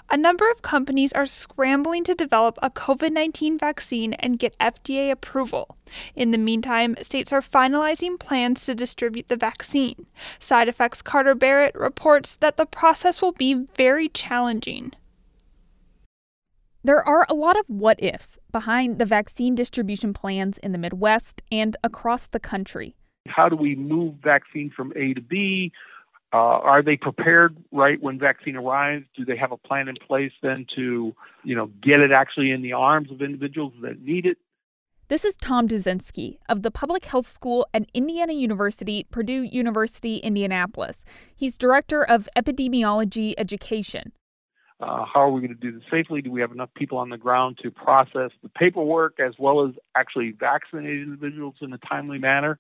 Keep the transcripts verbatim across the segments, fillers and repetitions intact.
A number of companies are scrambling to develop a covid nineteen vaccine and get F D A approval. In the meantime, states are finalizing plans to distribute the vaccine. SideEffects' Carter Barrett reports that the process will be very challenging. There are a lot of what-ifs behind the vaccine distribution plans in the Midwest and across the country. How do we move vaccine from A to B? Uh, are they prepared right when vaccine arrives? Do they have a plan in place then to, you know, get it actually in the arms of individuals that need it? This is Tom Dzinski of the Public Health School at Indiana University, Purdue University, Indianapolis. He's director of epidemiology education. Uh, how are we going to do this safely? Do we have enough people on the ground to process the paperwork as well as actually vaccinate individuals in a timely manner?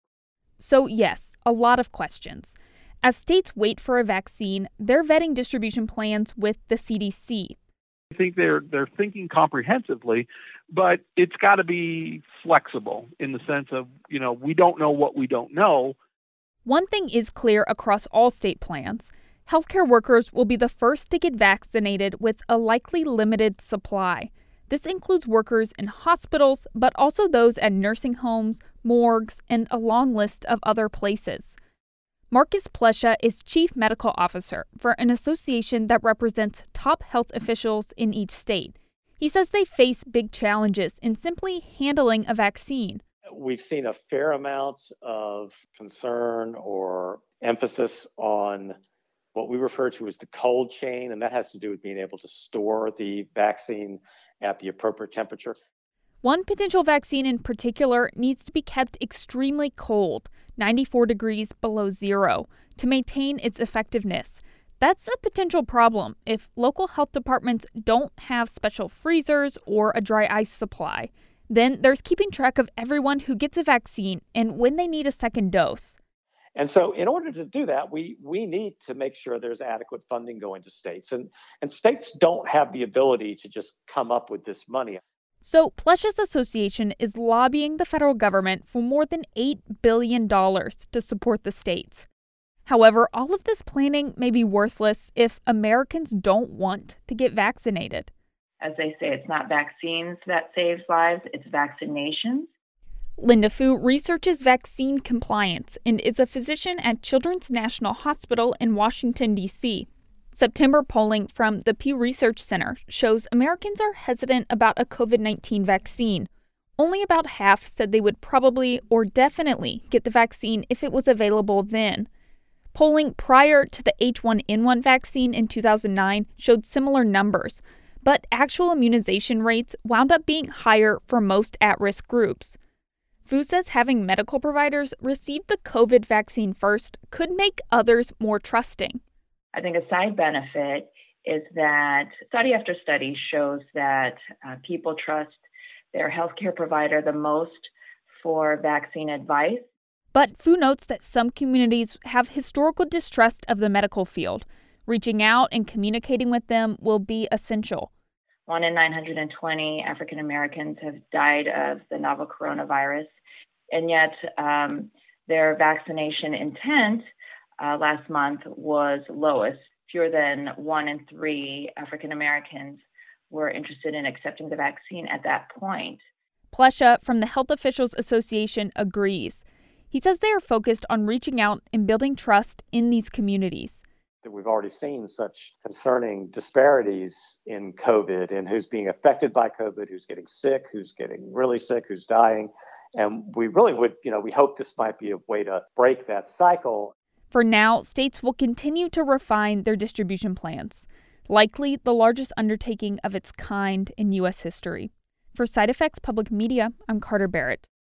So, yes, a lot of questions. As states wait for a vaccine, they're vetting distribution plans with the C D C. I think they're they're thinking comprehensively, but it's got to be flexible in the sense of, you know, we don't know what we don't know. One thing is clear across all state plans. Healthcare workers will be the first to get vaccinated with a likely limited supply. This includes workers in hospitals, but also those at nursing homes, morgues, and a long list of other places. Marcus Plescia is chief medical officer for an association that represents top health officials in each state. He says they face big challenges in simply handling a vaccine. We've seen a fair amount of concern or emphasis on what we refer to as the cold chain, and that has to do with being able to store the vaccine at the appropriate temperature. One potential vaccine in particular needs to be kept extremely cold, ninety-four degrees below zero, to maintain its effectiveness. That's a potential problem if local health departments don't have special freezers or a dry ice supply. Then there's keeping track of everyone who gets a vaccine and when they need a second dose. And so in order to do that, we we need to make sure there's adequate funding going to states. And, and states don't have the ability to just come up with this money. So Plescia's association is lobbying the federal government for more than eight billion dollars to support the states. However, all of this planning may be worthless if Americans don't want to get vaccinated. As they say, it's not vaccines that saves lives, it's vaccinations. Linda Fu researches vaccine compliance and is a physician at Children's National Hospital in Washington, D C September polling from the Pew Research Center shows Americans are hesitant about a covid nineteen vaccine. Only about half said they would probably or definitely get the vaccine if it was available then. Polling prior to the H one N one vaccine in two thousand nine showed similar numbers, but actual immunization rates wound up being higher for most at-risk groups. Fu says having medical providers receive the COVID vaccine first could make others more trusting. I think a side benefit is that study after study shows that uh, people trust their healthcare provider the most for vaccine advice. But Fu notes that some communities have historical distrust of the medical field. Reaching out and communicating with them will be essential. One in nine hundred twenty African Americans have died of the novel coronavirus, and yet um, their vaccination intent uh, last month was lowest. Fewer than one in three African Americans were interested in accepting the vaccine at that point. Plescia from the Health Officials Association agrees. He says they are focused on reaching out and building trust in these communities. We've already seen such concerning disparities in COVID and who's being affected by COVID, who's getting sick, who's getting really sick, who's dying. And we really would, you know, we hope this might be a way to break that cycle. For now, states will continue to refine their distribution plans, likely the largest undertaking of its kind in U S history. For SideEffects Public Media, I'm Carter Barrett.